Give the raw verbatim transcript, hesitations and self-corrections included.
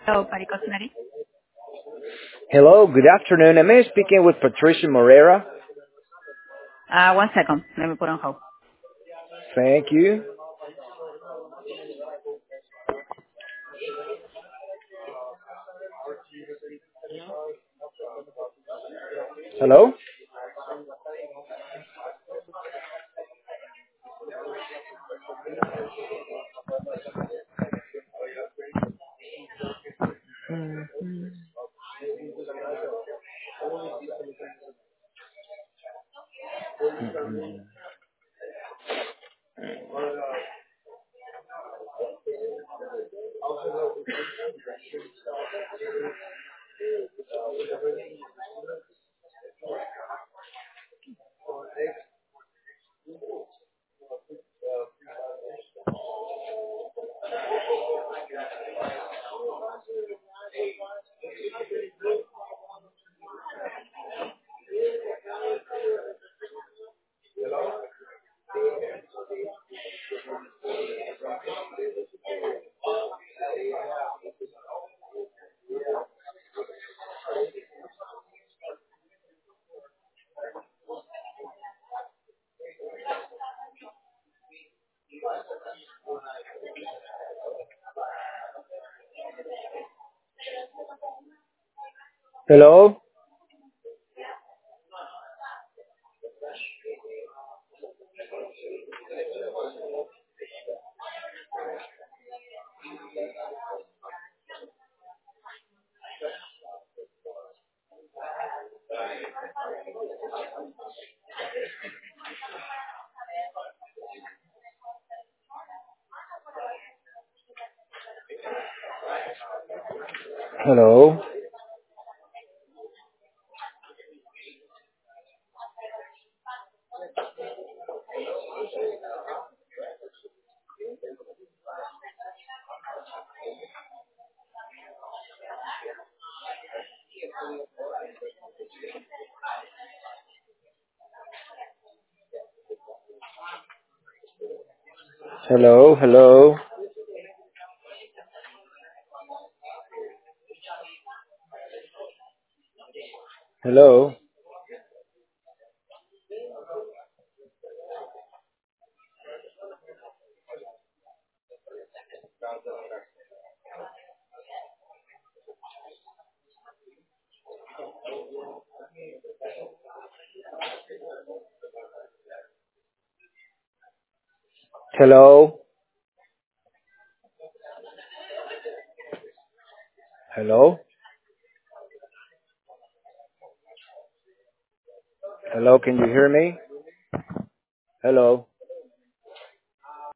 Hello, Paricosinari. Hello, good afternoon. Am I speaking with Patricia Moreira? Uh, one second. Let me put on hold. Thank you. Hello? Hello? Hello? Hello? Hello? Hello? Hello? Hello? Hello, can you hear me? Hello?